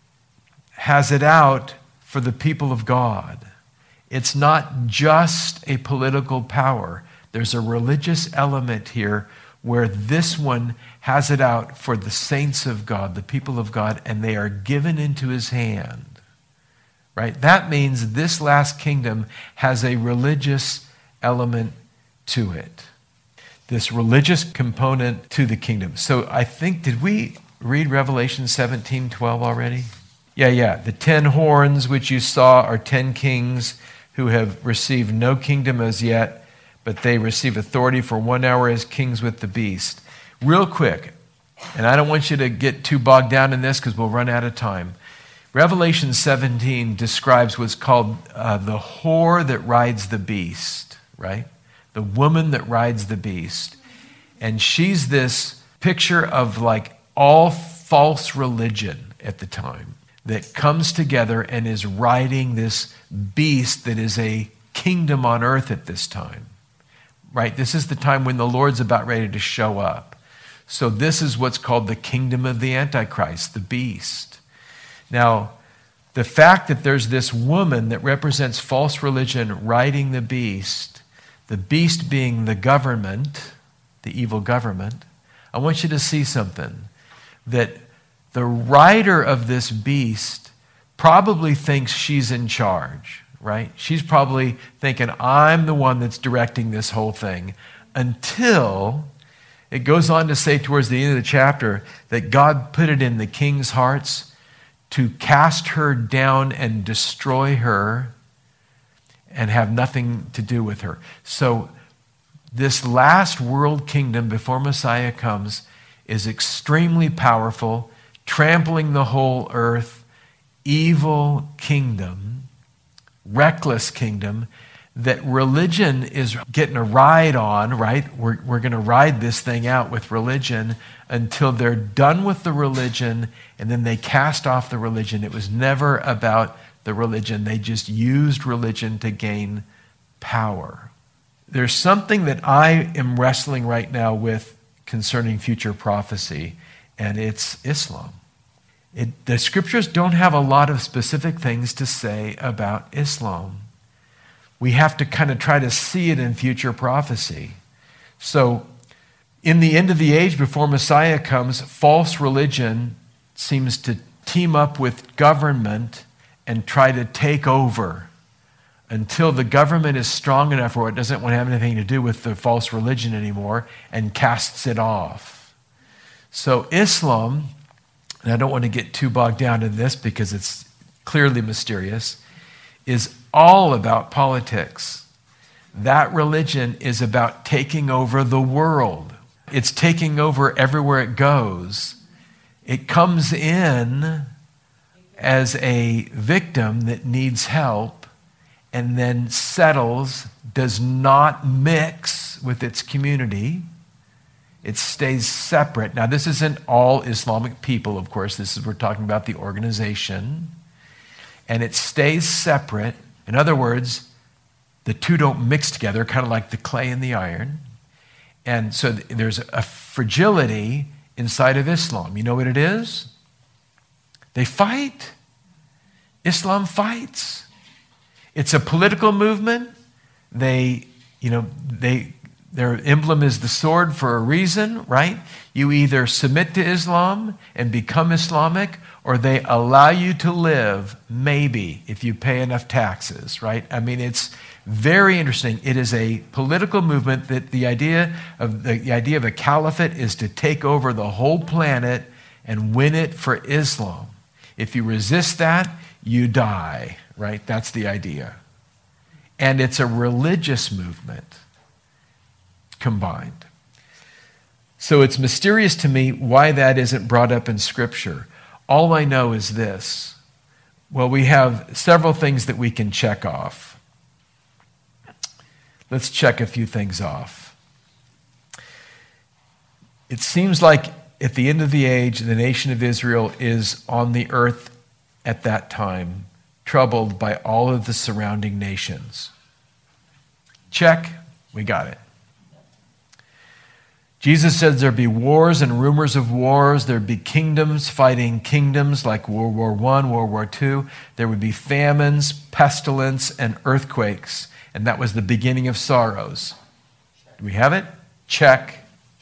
has it out for the people of God. It's not just a political power. There's a religious element here where this one has it out for the saints of God, the people of God, and they are given into his hand. Right? That means this last kingdom has a religious element to it. This religious component to the kingdom. So I think, did we read Revelation 17:12 already? Yeah. The 10 horns which you saw are 10 kings who have received no kingdom as yet, but they receive authority for 1 hour as kings with the beast. Real quick, and I don't want you to get too bogged down in this because we'll run out of time. Revelation 17 describes what's called the whore that rides the beast, right? The woman that rides the beast. And she's this picture of like all false religion at the time that comes together and is riding this beast that is a kingdom on earth at this time, right? This is the time when the Lord's about ready to show up. So this is what's called the kingdom of the Antichrist, the beast. Now, the fact that there's this woman that represents false religion riding the beast being the government, the evil government, I want you to see something. That the rider of this beast probably thinks she's in charge, right? She's probably thinking, I'm the one that's directing this whole thing, until it goes on to say towards the end of the chapter that God put it in the king's hearts to cast her down and destroy her and have nothing to do with her. So this last world kingdom before Messiah comes is extremely powerful, trampling the whole earth, evil kingdom, reckless kingdom that religion is getting a ride on, right? We're going to ride this thing out with religion until they're done with the religion, and then they cast off the religion. It was never about the religion. They just used religion to gain power. There's something that I am wrestling right now with concerning future prophecy, and it's Islam. The scriptures don't have a lot of specific things to say about Islam. We have to kind of try to see it in future prophecy. So, in the end of the age, before Messiah comes, false religion seems to team up with government and try to take over until the government is strong enough where it doesn't want to have anything to do with the false religion anymore and casts it off. So Islam, and I don't want to get too bogged down in this because it's clearly mysterious, is all about politics. That religion is about taking over the world. It's taking over everywhere it goes. It comes in as a victim that needs help and then settles, does not mix with its community. It stays separate. Now, this isn't all Islamic people, of course. We're talking about the organization. And it stays separate. In other words, the two don't mix together, kind of like the clay and the iron. And so there's a fragility inside of Islam. You know what it is? They fight. Islam fights. It's a political movement. Their emblem is the sword for a reason, right? You either submit to Islam and become Islamic, or they allow you to live, maybe, if you pay enough taxes, right? I mean, it's very interesting. It is a political movement that the idea of a caliphate is to take over the whole planet and win it for Islam. If you resist that, you die, right? That's the idea. And it's a religious movement combined. So it's mysterious to me why that isn't brought up in Scripture. All I know is this. Well, we have several things that we can check off. Let's check a few things off. It seems like at the end of the age, the nation of Israel is on the earth at that time, troubled by all of the surrounding nations. Check. We got it. Jesus says there'd be wars and rumors of wars. There'd be kingdoms fighting kingdoms like World War I, World War II. There would be famines, pestilence, and earthquakes. And that was the beginning of sorrows. Do we have it? Check.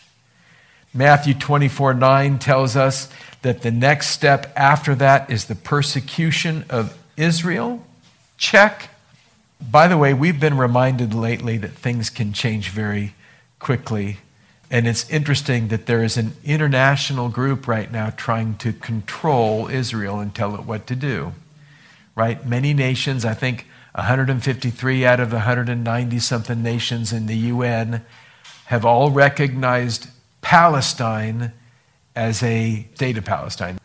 Matthew 24:9 tells us that the next step after that is the persecution of Israel. Check. By the way, we've been reminded lately that things can change very quickly. And it's interesting that there is an international group right now trying to control Israel and tell it what to do. Right? Many nations, I think 153 out of the 190-something nations in the UN, have all recognized Palestine as a state of Palestine.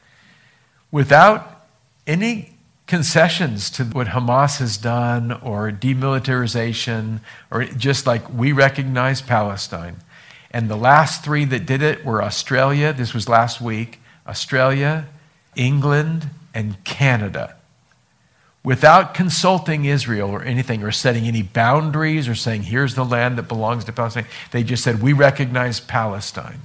Without any concessions to what Hamas has done or demilitarization, or just like we recognize Palestine. And the last three that did it were Australia, this was last week, Australia, England, and Canada. Without consulting Israel or anything, or setting any boundaries, or saying, here's the land that belongs to Palestine, they just said, we recognize Palestine.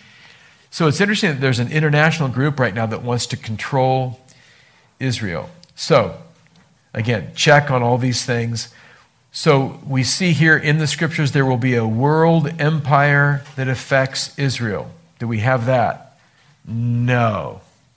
So it's interesting that there's an international group right now that wants to control Israel. So, again, check on all these things. So we see here in the scriptures there will be a world empire that affects Israel. Do we have that? No.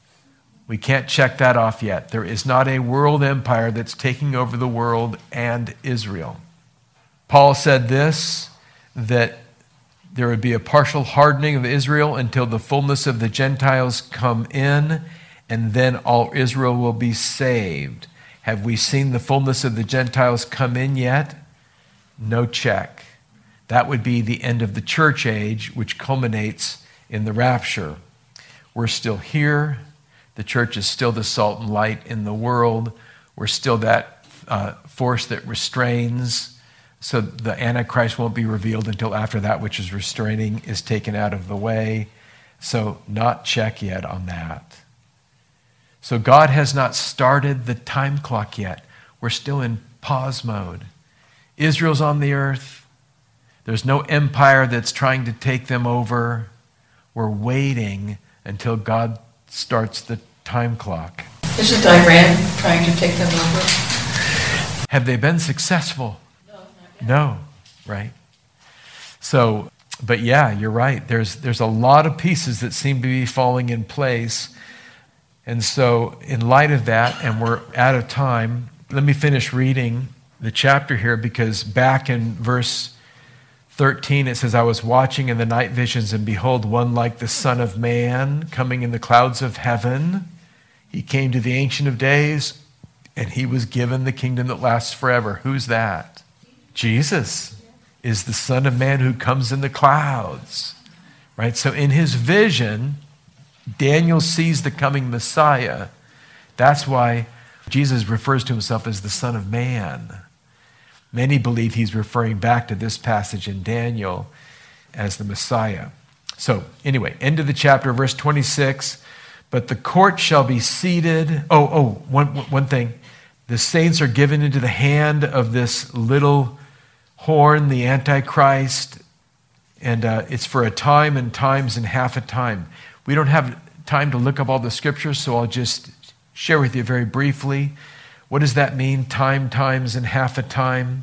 We can't check that off yet. There is not a world empire that's taking over the world and Israel. Paul said this, that there would be a partial hardening of Israel until the fullness of the Gentiles come in, and then all Israel will be saved. Have we seen the fullness of the Gentiles come in yet? No check. That would be the end of the church age, which culminates in the rapture. We're still here. The church is still the salt and light in the world. We're still that force that restrains. So the Antichrist won't be revealed until after that which is restraining is taken out of the way. So not check yet on that. So God has not started the time clock yet. We're still in pause mode. Israel's on the earth. There's no empire that's trying to take them over. We're waiting until God starts the time clock. Isn't Iran trying to take them over? Have they been successful? No, not yet. No, right? So, but yeah, you're right. There's a lot of pieces that seem to be falling in place. And so in light of that, and we're out of time, let me finish reading the chapter here, because back in verse 13 it says, I was watching in the night visions, and behold, one like the Son of Man coming in the clouds of heaven. He came to the Ancient of Days, and he was given the kingdom that lasts forever. Who's that? Jesus is the Son of Man who comes in the clouds. Right? So in his vision, Daniel sees the coming Messiah. That's why Jesus refers to himself as the Son of Man. Many believe he's referring back to this passage in Daniel as the Messiah. So anyway, end of the chapter, verse 26. But the court shall be seated. One thing. The saints are given into the hand of this little horn, the Antichrist. And it's for a time and times and half a time. We don't have time to look up all the scriptures, so I'll just share with you very briefly. What does that mean, time, times, and half a time?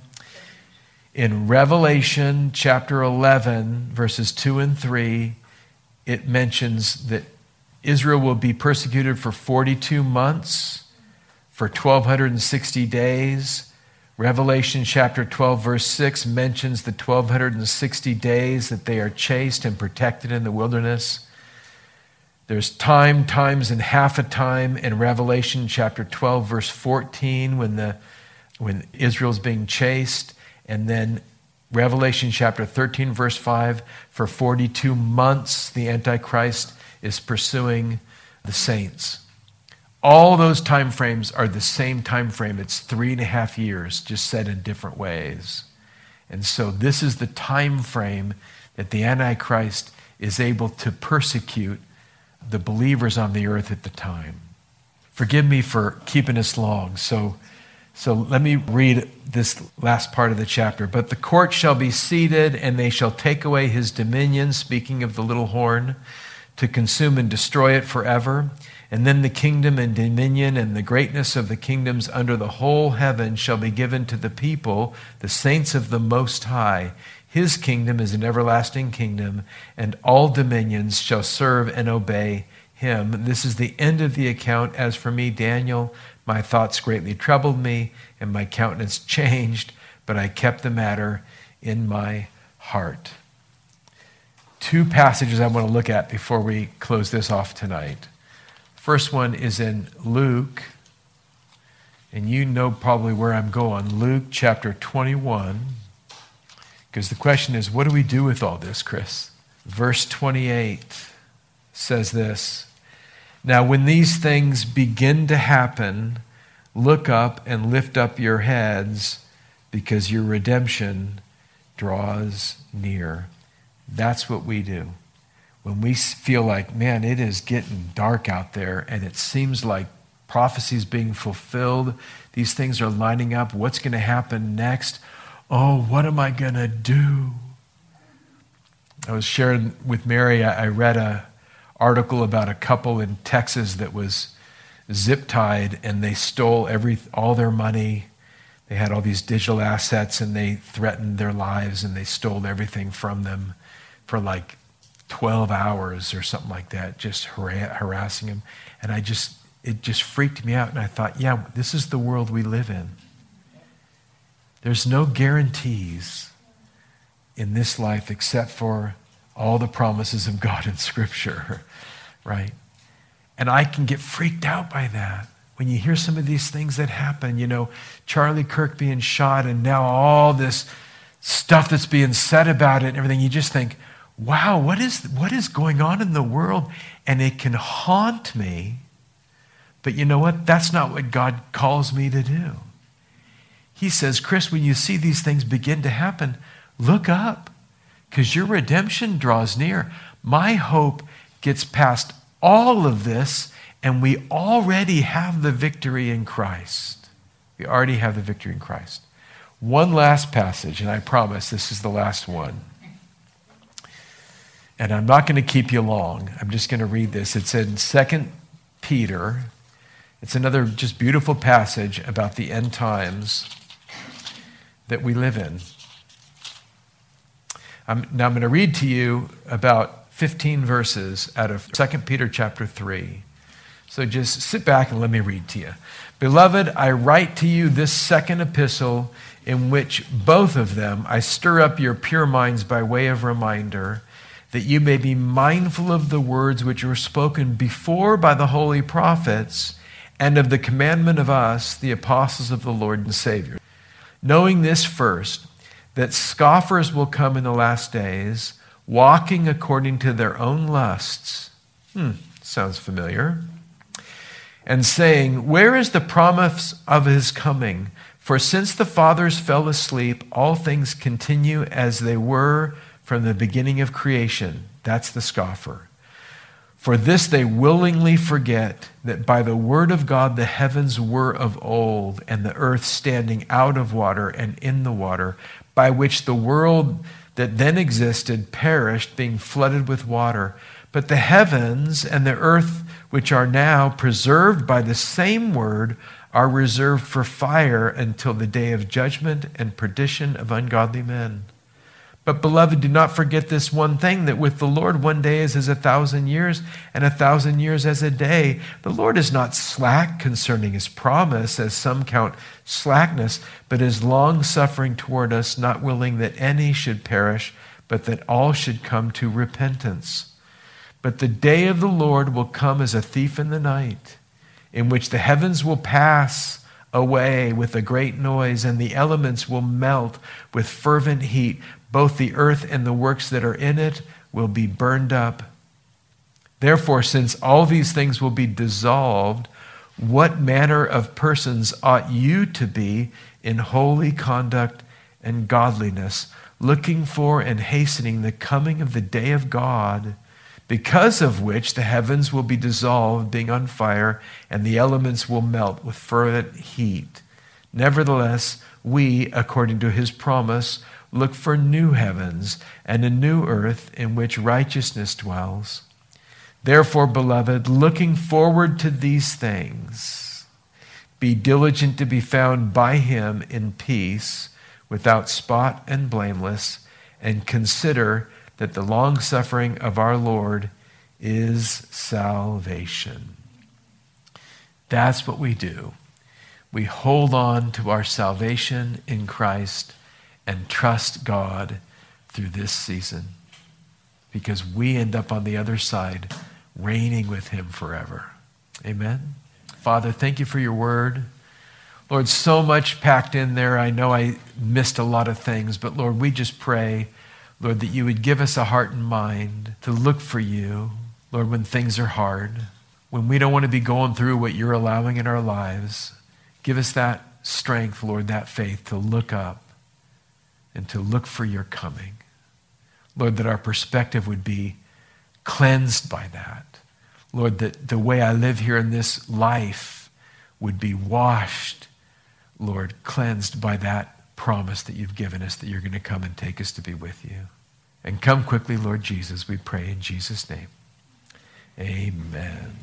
In Revelation chapter 11, verses 2 and 3, it mentions that Israel will be persecuted for 42 months, for 1,260 days. Revelation chapter 12, verse 6 mentions the 1,260 days that they are chased and protected in the wilderness. There's time, times, and half a time in Revelation chapter 12, verse 14, when Israel's being chased. And then Revelation chapter 13, verse 5, for 42 months, the Antichrist is pursuing the saints. All those time frames are the same time frame. It's 3.5 years, just said in different ways. And so this is the time frame that the Antichrist is able to persecute the believers on the earth at the time. Forgive me for keeping us long. So So let me read this last part of the chapter. But the court shall be seated, and they shall take away his dominion, speaking of the little horn, to consume and destroy it forever. And then the kingdom and dominion and the greatness of the kingdoms under the whole heaven shall be given to the people, the saints of the Most High. His kingdom is an everlasting kingdom, and all dominions shall serve and obey him. This is the end of the account. As for me, Daniel, my thoughts greatly troubled me, and my countenance changed, but I kept the matter in my heart. Two passages I want to look at before we close this off tonight. First one is in Luke, and you know probably where I'm going. Luke chapter 21, because the question is, what do we do with all this, Chris? Verse 28 says this: Now when these things begin to happen, look up and lift up your heads, because your redemption draws near. That's what we do. When we feel like, man, it is getting dark out there, and it seems like prophecy is being fulfilled, these things are lining up, what's going to happen next? Oh, what am I going to do? I was sharing with Mary, I read an article about a couple in Texas that was zip-tied, and they stole all their money. They had all these digital assets, and they threatened their lives, and they stole everything from them for like 12 hours or something like that, just harassing them. And it just freaked me out, and I thought, yeah, this is the world we live in. There's no guarantees in this life except for all the promises of God in Scripture, right? And I can get freaked out by that. When you hear some of these things that happen, Charlie Kirk being shot, and now all this stuff that's being said about it and everything, you just think, wow, what is going on in the world? And it can haunt me. But you know what? That's not what God calls me to do. He says, Chris, when you see these things begin to happen, look up, because your redemption draws near. My hope gets past all of this, and we already have the victory in Christ. We already have the victory in Christ. One last passage, and I promise this is the last one. And I'm not going to keep you long. I'm just going to read this. It's in 2 Peter. It's another just beautiful passage about the end times that we live in. Now I'm going to read to you about 15 verses out of 2 Peter chapter 3. So just sit back and let me read to you. Beloved, I write to you this second epistle, in which both of them I stir up your pure minds by way of reminder, that you may be mindful of the words which were spoken before by the holy prophets, and of the commandment of us, the apostles of the Lord and Savior. Knowing this first, that scoffers will come in the last days, walking according to their own lusts. Sounds familiar. And saying, where is the promise of his coming? For since the fathers fell asleep, all things continue as they were from the beginning of creation. That's the scoffer. For this they willingly forget that by the word of God the heavens were of old, and the earth standing out of water and in the water, by which the world that then existed perished, being flooded with water. But the heavens and the earth, which are now preserved by the same word, are reserved for fire until the day of judgment and perdition of ungodly men. But, beloved, do not forget this one thing, that with the Lord 1 day is as 1,000 years, and 1,000 years as a day. The Lord is not slack concerning his promise, as some count slackness, but is long-suffering toward us, not willing that any should perish, but that all should come to repentance. But the day of the Lord will come as a thief in the night, in which the heavens will pass away with a great noise, and the elements will melt with fervent heat. Both the earth and the works that are in it will be burned up. Therefore, since all these things will be dissolved, what manner of persons ought you to be in holy conduct and godliness, looking for and hastening the coming of the day of God, because of which the heavens will be dissolved, being on fire, and the elements will melt with fervent heat. Nevertheless, we, according to his promise, look for new heavens and a new earth in which righteousness dwells. Therefore, beloved, looking forward to these things, be diligent to be found by him in peace, without spot and blameless, and consider that the long-suffering of our Lord is salvation. That's what we do. We hold on to our salvation in Christ and trust God through this season, because we end up on the other side reigning with him forever. Amen. Father, thank you for your word. Lord, so much packed in there. I know I missed a lot of things, but Lord, we just pray, Lord, that you would give us a heart and mind to look for you, Lord, when things are hard, when we don't want to be going through what you're allowing in our lives. Give us that strength, Lord, that faith to look up and to look for your coming. Lord, that our perspective would be cleansed by that. Lord, that the way I live here in this life would be washed, Lord, cleansed by that promise that you've given us, that you're going to come and take us to be with you. And come quickly, Lord Jesus, we pray in Jesus' name. Amen.